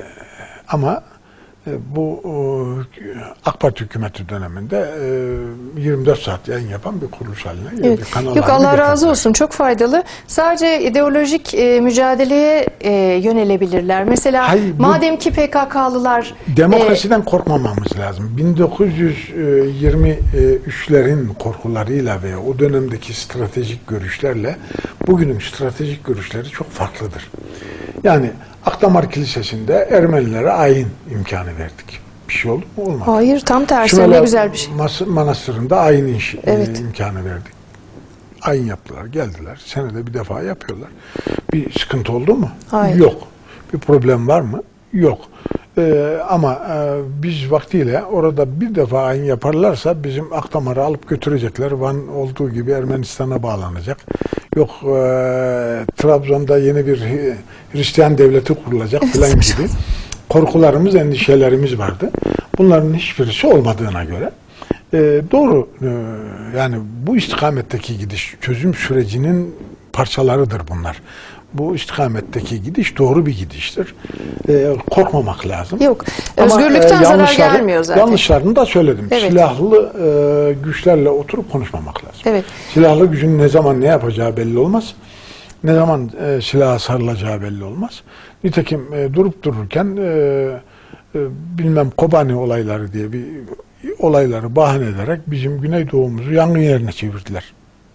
ama e, bu e, AK Parti hükümeti döneminde e, yirmi dört saat yayın yapan bir kuruluş haline, evet. bir kanal Yok haline Allah razı getirdiler. olsun, çok faydalı. Sadece ideolojik e, mücadeleye e, yönelebilirler. Mesela Hayır, bu, madem ki P K K'lılar demokrasiden e, korkmamamız lazım. bin dokuz yüz yirmi üçlerin korkularıyla ve o dönemdeki stratejik görüşlerle bugünün stratejik görüşleri çok farklıdır. Yani Akdamar Kilisesi'nde Ermenilere ayin imkanı verdik. Bir şey oldu mu? Olmadı. Hayır, tam tersi, ne güzel bir şey. Manastırı'nda ayin inş, evet. e, imkanı verdik. Ayin yaptılar, geldiler. Senede bir defa yapıyorlar. Bir sıkıntı oldu mu? Hayır. Yok. Bir problem var mı? Yok. Ee, ama e, biz vaktiyle orada bir defa ayin yaparlarsa bizim Akdamar'ı alıp götürecekler. Van olduğu gibi Ermenistan'a bağlanacak. Yok e, Trabzon'da yeni bir Hristiyan devleti kurulacak falan gibi korkularımız, endişelerimiz vardı. Bunların hiçbirisi olmadığına göre e, doğru e, yani bu istikametteki gidiş çözüm sürecinin parçalarıdır bunlar. Bu istikametteki gidiş doğru bir gidiştir. Ee, korkmamak lazım. Yok. Özgürlükten Ama, e, zarar gelmiyor zaten. Yanlışlarını da söyledim. Evet. Silahlı e, güçlerle oturup konuşmamak lazım. Evet. Silahlı gücün ne zaman ne yapacağı belli olmaz. Ne zaman e, silaha sarılacağı belli olmaz. Nitekim e, durup dururken e, e, bilmem Kobani olayları diye bir olayları bahane ederek bizim Güneydoğu'muzu yangın yerine çevirdiler.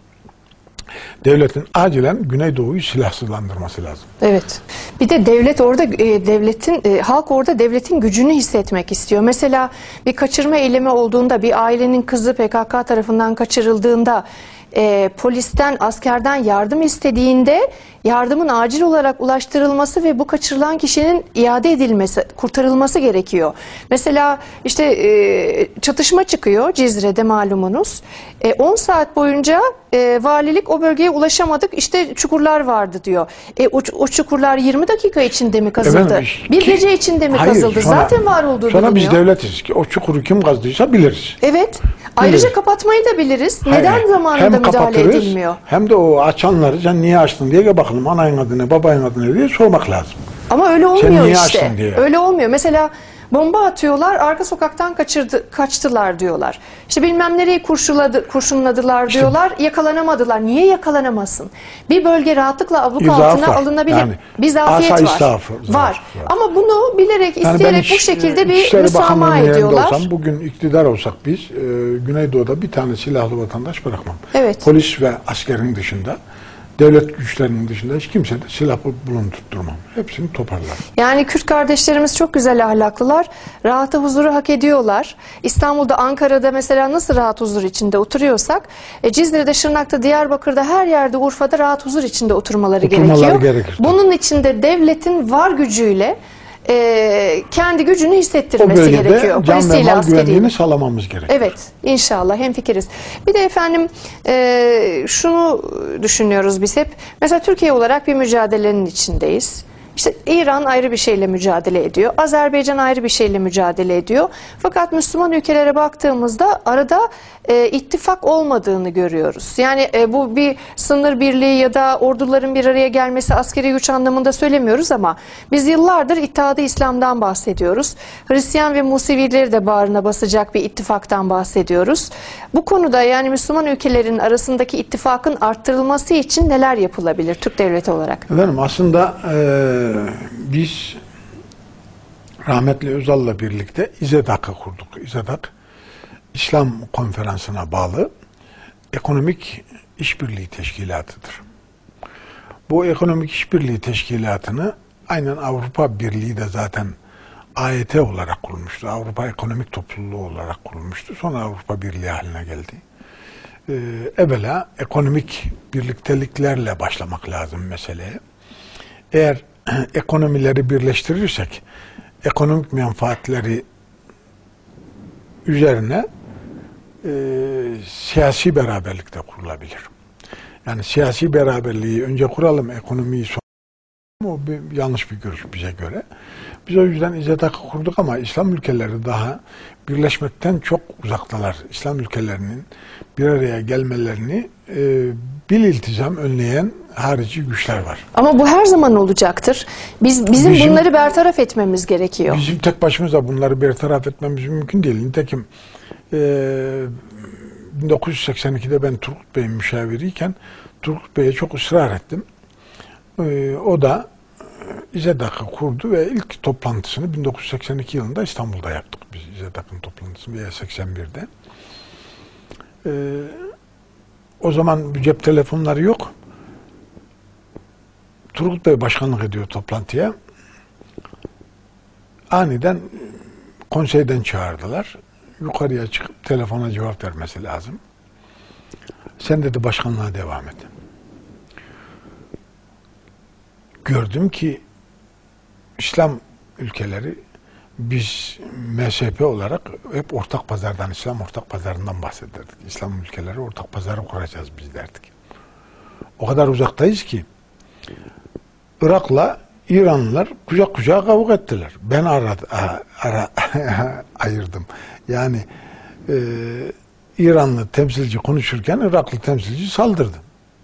Devletin acilen Güneydoğu'yu silahsızlandırması lazım. Evet. Bir de devlet orada e, devletin e, halk orada devletin gücünü hissetmek istiyor. Mesela bir kaçırma eylemi olduğunda, bir ailenin kızı P K K tarafından kaçırıldığında e, polisten, askerden yardım istediğinde yardımın acil olarak ulaştırılması ve bu kaçırılan kişinin iade edilmesi, kurtarılması gerekiyor. Mesela işte e, çatışma çıkıyor Cizre'de malumunuz. E, on saat boyunca e, valilik o bölgeye ulaşamadık, işte çukurlar vardı diyor. E, o, o çukurlar yirmi dakika içinde mi kazıldı? Efendim, bir ki, gece içinde mi hayır, kazıldı? sonra, Zaten var olduğu sonra biliniyor. biz devletiz ki o çukuru kim kazdıysa biliriz. Evet. Ayrıca kapatmayı da biliriz. Hayır, Neden zamanında hem müdahale kapatırız, edilmiyor? hem de o açanları sen niye açtın diye bakalım, anayın adını, babayın adını diye sormak lazım. Ama öyle Sen olmuyor niye işte. açtın diye. Öyle olmuyor. Mesela bomba atıyorlar, arka sokaktan kaçırdı, kaçtılar diyorlar. İşte bilmem nereyi kurşuladı, kurşunladılar İşte, diyorlar, yakalanamadılar. Niye yakalanamasın? Bir bölge rahatlıkla abluk İzaaf altına var. alınabilir. Yani, bir zafiyet asayiş var. zaafı, zaafı var. var. Ama bunu bilerek, Yani isteyerek ben bu iş- şekilde bir İçişleri müsamaha Bakanlığı'nın yerinde ediyorlar. olsam, bugün iktidar olsak biz, e, Güneydoğu'da bir tane silahlı vatandaş bırakmam. Evet. Polis ve askerin dışında, devlet güçlerinin dışında hiç kimse de silah bulundurtturmam. Hepsini toparlar. Yani Kürt kardeşlerimiz çok güzel ahlaklılar. Rahatı, huzuru hak ediyorlar. İstanbul'da, Ankara'da mesela nasıl rahat huzur içinde oturuyorsak, e, Cizre'de, Şırnak'ta, Diyarbakır'da, her yerde, Urfa'da rahat huzur içinde oturmaları, Oturmaları gerekiyor. gerekir. Bunun içinde devletin var gücüyle e, kendi gücünü O hissettirmesi bölgede gerekiyor. can ve Polisiyle, mal askeriyle. güvenliğini sağlamamız gerekiyor. Evet, inşallah hemfikiriz. Bir de efendim e, şunu düşünüyoruz biz hep. Mesela Türkiye olarak bir mücadelenin içindeyiz. İşte İran ayrı bir şeyle mücadele ediyor. Azerbaycan ayrı bir şeyle mücadele ediyor. Fakat Müslüman ülkelere baktığımızda arada e, ittifak olmadığını görüyoruz. Yani e, bu bir sınır birliği ya da orduların bir araya gelmesi, askeri güç anlamında söylemiyoruz ama biz yıllardır İttihat-ı İslam'dan bahsediyoruz. Hristiyan ve Musevileri de bağrına basacak bir ittifaktan bahsediyoruz. Bu konuda yani Müslüman ülkelerin arasındaki ittifakın arttırılması için neler yapılabilir Türk devleti olarak? Efendim aslında e, biz rahmetli Özal'la birlikte İZEDAK'ı kurduk. İZEDAK, İslam Konferansı'na bağlı ekonomik işbirliği teşkilatıdır. Bu ekonomik işbirliği teşkilatını aynen Avrupa Birliği de zaten A Y T olarak kurulmuştu. Avrupa Ekonomik Topluluğu olarak kurulmuştu. Sonra Avrupa Birliği haline geldi. Ee, evvela ekonomik birlikteliklerle başlamak lazım meseleye. Eğer ekonomileri birleştirirsek, ekonomik menfaatleri üzerine e, siyasi beraberlik de kurulabilir. Yani siyasi beraberliği önce kuralım, ekonomiyi sonra. O bir, yanlış bir görüş bize göre. Biz o yüzden İZEDAK'ı kurduk ama İslam ülkeleri daha birleşmekten çok uzaktalar. İslam ülkelerinin bir araya gelmelerini e, bil iltizam önleyen harici güçler var. Ama bu her zaman olacaktır. Biz bizim, Bizim- bunları bertaraf etmemiz gerekiyor. Bizim tek başımıza bunları bertaraf etmemiz mümkün değil. Nitekim e, bin dokuz yüz seksen ikide ben Turgut Bey'in müşaviriyken Turgut Bey'e çok ısrar ettim. E, o da İZEDAK'ı kurdu ve ilk toplantısını bin dokuz yüz seksen iki yılında İstanbul'da yaptık biz, İZEDAK'ın toplantısını veya seksen birde. E, o zaman cep telefonları yok. Turgut Bey başkanlık ediyor toplantıya. Aniden konseyden çağırdılar. Yukarıya çıkıp telefona cevap vermesi lazım. Sen dedi başkanlığa devam et. Gördüm ki İslam ülkeleri biz M S P olarak hep ortak pazardan, İslam ortak pazarından bahsederdik. İslam ülkeleri ortak pazarı kuracağız biz derdik. O kadar uzaktayız ki Irak'la İranlılar kucak kucağa kavga ettiler. Ben aradı, ara, ayırdım. Yani e, İranlı temsilci konuşurken Iraklı temsilci saldırdı.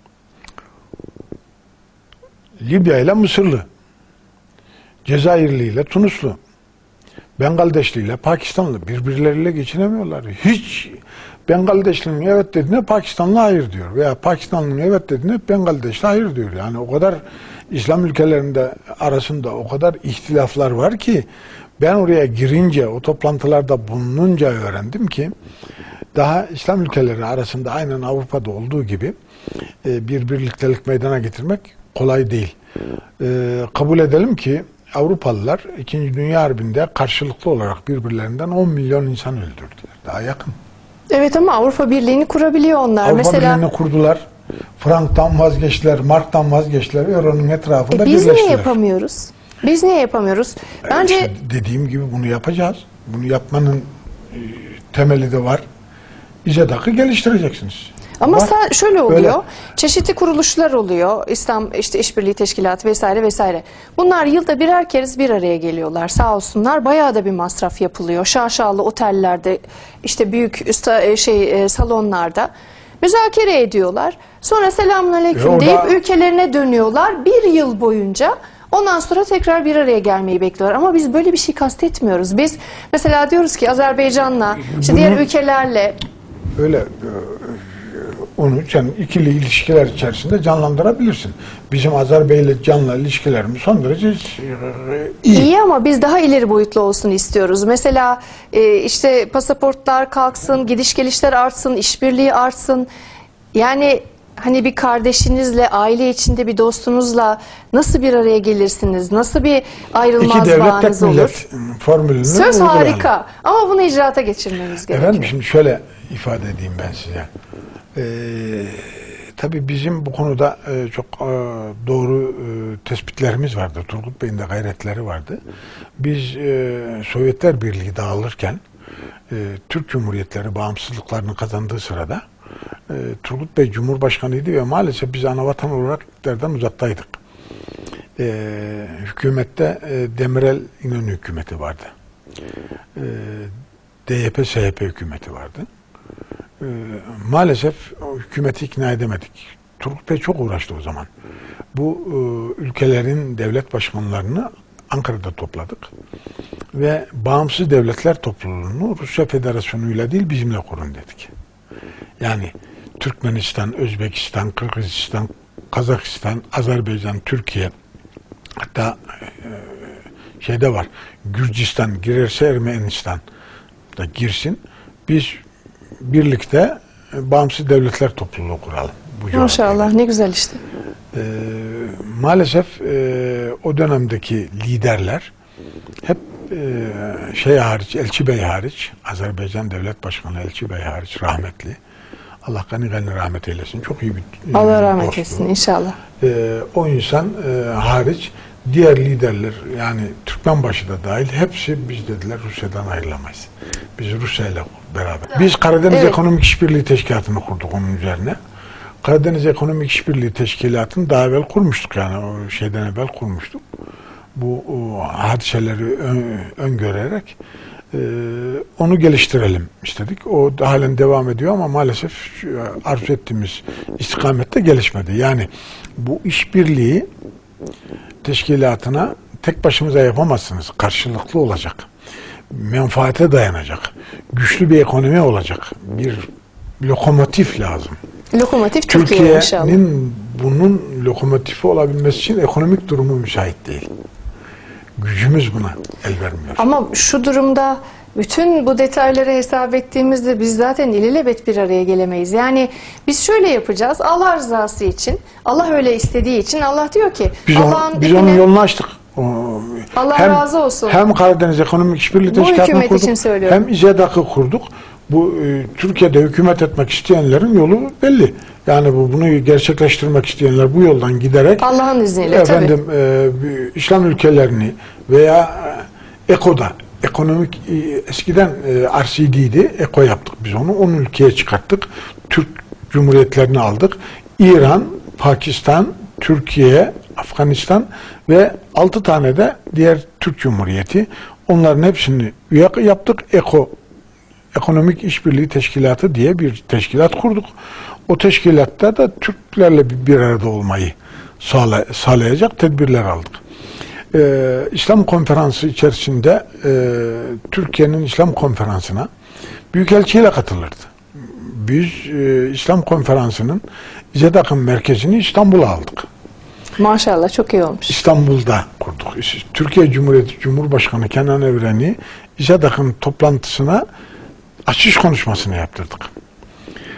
Libya ile Mısırlı, Cezayirli ile Tunuslu, Bengaldeşli ile Pakistanlı birbirleriyle geçinemiyorlar. Hiç Bengaldeşli'nin evet dediğine Pakistanlı hayır diyor. Veya Pakistanlı'nın evet dediğine Bengaldeşli hayır diyor. Yani o kadar İslam ülkelerinde arasında o kadar ihtilaflar var ki ben oraya girince, o toplantılarda bulununca öğrendim ki daha İslam ülkeleri arasında aynen Avrupa'da olduğu gibi bir birliktelik meydana getirmek kolay değil. Kabul edelim ki Avrupalılar İkinci Dünya Harbi'nde karşılıklı olarak birbirlerinden on milyon insan öldürdüler. Daha yakın. Evet ama Avrupa Birliği'ni kurabiliyor onlar. Avrupa Mesela Birliği'ni kurdular. Frank'tan vazgeçtiler, Mark'tan vazgeçtiler. Euro'nun etrafında e, biz birleştiler. niye yapamıyoruz? Biz niye yapamıyoruz? Bence İşte dediğim gibi bunu yapacağız. Bunu yapmanın e, temeli de var. İZEDAK'ı geliştireceksiniz. ama Var. sa- şöyle oluyor. Öyle. Çeşitli kuruluşlar oluyor. İslam işte İşbirliği Teşkilatı vesaire vesaire. Bunlar yılda birer kez bir araya geliyorlar. Sağ olsunlar. Bayağı da bir masraf yapılıyor. Şaşalı otellerde, işte büyük üsta e, şey e, salonlarda müzakere ediyorlar. Sonra selamünaleyküm E, o da- deyip ülkelerine dönüyorlar. Bir yıl boyunca. Ondan sonra tekrar bir araya gelmeyi bekliyorlar. Ama biz böyle bir şey kastetmiyoruz. Biz mesela diyoruz ki Azerbaycan'la, işte diğer Bunu- ülkelerle Öyle e, onu sen ikili ilişkiler içerisinde canlandırabilirsin. Bizim Azerbaycan'la ilişkilerimiz son derece e, iyi. İyi ama biz daha ileri boyutlu olsun istiyoruz. Mesela e, işte pasaportlar kalksın, gidiş gelişler artsın, işbirliği artsın. Yani hani bir kardeşinizle, aile içinde bir dostunuzla nasıl bir araya gelirsiniz? Nasıl bir İki ayrılmaz devlet tek bağınız millet olur? formülünü Söz uygulayalım. harika ama bunu icraata geçirmemiz gerekiyor. Efendim şimdi şöyle ifade edeyim ben size. Ee, tabii bizim bu konuda e, çok e, doğru e, tespitlerimiz vardı. Turgut Bey'in de gayretleri vardı. Biz e, Sovyetler Birliği dağılırken e, Türk Cumhuriyetleri bağımsızlıklarını kazandığı sırada e, Turgut Bey Cumhurbaşkanıydı ve maalesef biz anavatan olarak iktidardan uzaktaydık. E, hükümette e, Demirel İnönü hükümeti vardı. E, D Y P S H P hükümeti vardı. Ee, maalesef o hükümeti ikna edemedik. Turgut Bey çok uğraştı o zaman. Bu e, ülkelerin devlet başkanlarını Ankara'da topladık. Ve bağımsız devletler topluluğunu Rusya Federasyonu ile değil bizimle kurun dedik. Yani Türkmenistan, Özbekistan, Kırgızistan, Kazakistan, Azerbaycan, Türkiye, hatta e, şeyde var, Gürcistan girerse Ermenistan da girsin. Biz birlikte bağımsız devletler topluluğu kuralım. Bu Maşallah ne güzel işte. e, maalesef e, o dönemdeki liderler hep e, şey hariç, Elçi Bey hariç, Azerbaycan Devlet Başkanı Elçi Bey hariç rahmetli. Allah gani gani rahmet eylesin. Çok iyi bir e, Allah rahmet dosttu. etsin inşallah. E, o insan e, hariç diğer liderler yani Türkmenbaşı da dahil hepsi biz dediler Rusya'dan ayrılamayız. Biz Rusya ile beraber. Biz Karadeniz Evet. Ekonomik İşbirliği Teşkilatı'nı kurduk onun üzerine. Karadeniz Ekonomik İşbirliği Teşkilatı'nı daha evvel kurmuştuk yani o şeyden evvel kurmuştuk. Bu o, hadiseleri ön, öngörerek e, onu geliştirelim istedik. O da halen devam ediyor ama maalesef şu, arzu ettiğimiz istikamette gelişmedi. Yani bu işbirliği teşkilatına tek başımıza yapamazsınız. Karşılıklı olacak. Menfaate dayanacak. Güçlü bir ekonomi olacak. Bir lokomotif lazım. Lokomotif Türkiye inşallah. Türkiye'nin bunun lokomotifi olabilmesi için ekonomik durumu müsait değil. Gücümüz buna el vermiyor. Ama şu durumda bütün bu detayları hesap ettiğimizde biz zaten ilelebet bir araya gelemeyiz. Yani biz şöyle yapacağız. Allah rızası için, Allah öyle istediği için Allah diyor ki Biz, onu, Allah'ın biz ipine- onun yolunu açtık. O, Allah hem, razı olsun. Hem Karadeniz Ekonomik İşbirliği Bu Teşkilatı'nı hükümet kurduk. için söylüyorum. Hem İZEDAK'ı kurduk. Bu e, Türkiye'de hükümet etmek isteyenlerin yolu belli. Yani bu bunu gerçekleştirmek isteyenler bu yoldan giderek Allah'ın izniyle efendim e, İslam ülkelerini veya e, EKO'da ekonomik e, eskiden e, R C D'ydi. EKO yaptık biz onu. on ülkeye çıkarttık. Türk Cumhuriyetlerini aldık. İran, Pakistan, Türkiye, Afganistan ve altı tane de diğer Türk Cumhuriyeti. Onların hepsini üye yaptık. EKO Ekonomik İşbirliği Teşkilatı diye bir teşkilat kurduk. O teşkilatta da Türklerle bir, bir arada olmayı sağlay sağlayacak tedbirler aldık. Ee, İslam Konferansı içerisinde e, Türkiye'nin İslam Konferansı'na büyükelçiyle katılırdı. Biz e, İslam Konferansı'nın İZEDAK'ın merkezini İstanbul'a aldık. Maşallah çok iyi olmuş. İstanbul'da kurduk. Türkiye Cumhuriyeti Cumhurbaşkanı Kenan Evren'i İZEDAK'ın toplantısına açış konuşmasını yaptırdık.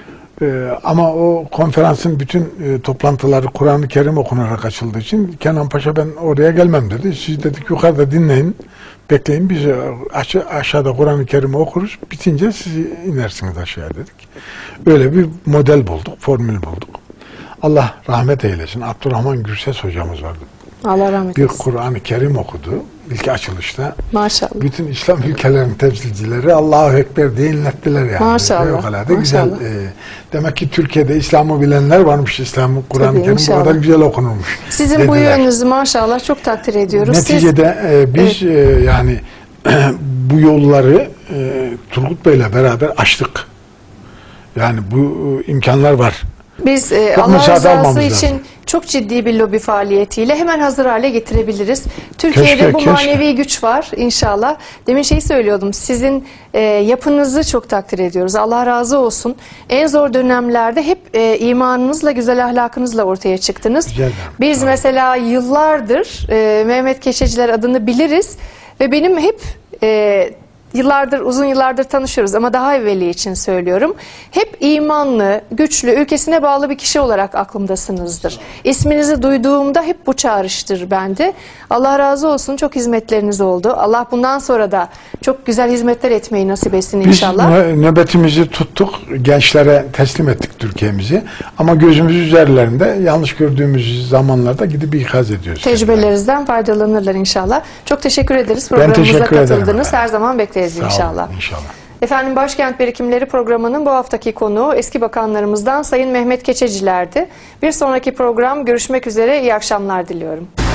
Ee, ama o konferansın bütün e, toplantıları Kur'an-ı Kerim okunarak açıldığı için Kenan Paşa ben oraya gelmem dedi. Siz dedik yukarıda dinleyin, bekleyin, biz aşa aşağıda Kur'an-ı Kerim'i okuruz, bitince siz inersiniz aşağıya dedik. Böyle bir model bulduk, formül bulduk. Allah rahmet eylesin. Abdurrahman Gürses hocamız vardı. Allah rahmet Bir eylesin. Kur'an-ı Kerim okudu ilk açılışta. Maşallah. Bütün İslam ülkelerinin temsilcileri Allahu Ekber diye inlettiler yani. Maşallah. Maşallah. Güzel. E, demek ki Türkiye'de İslam'ı bilenler varmış. İslam'ı, Kur'an-ı Kerim bu kadar güzel okunurmuş. Sizin dediler. bu yönünüzü maşallah çok takdir ediyoruz. Neticede Siz, e, biz evet. e, yani bu yolları e, Turgut Bey'le beraber açtık. Yani bu e, imkanlar var. Biz e, Allah rızası için lazım. Çok ciddi bir lobi faaliyetiyle hemen hazır hale getirebiliriz. Türkiye'de keşke, bu keşke. manevi güç var inşallah. Demin şeyi söylüyordum, sizin e, yapınızı çok takdir ediyoruz. Allah razı olsun. En zor dönemlerde hep e, imanınızla, güzel ahlakınızla ortaya çıktınız. Güzel. Biz tamam. mesela yıllardır e, Mehmet Keçeciler adını biliriz ve benim hep... E, Yıllardır, uzun yıllardır tanışıyoruz ama daha evveli için söylüyorum. Hep imanlı, güçlü, ülkesine bağlı bir kişi olarak aklımdasınızdır. İsminizi duyduğumda hep bu çağrıştır bende. Allah razı olsun, çok hizmetleriniz oldu. Allah bundan sonra da çok güzel hizmetler etmeyi nasip etsin inşallah. Biz nöbetimizi tuttuk, gençlere teslim ettik Türkiye'mizi. Ama gözümüz üzerlerinde yanlış gördüğümüz zamanlarda gidip ikaz ediyoruz. Tecrübelerinizden yani. faydalanırlar inşallah. Çok teşekkür ederiz programımıza teşekkür katıldınız. Ederim. Her zaman bekleriz. İnşallah. Olun, inşallah. Efendim, Başkent Birikimleri programının bu haftaki konuğu eski bakanlarımızdan Sayın Mehmet Keçeciler'di. Bir sonraki program görüşmek üzere. İyi akşamlar diliyorum.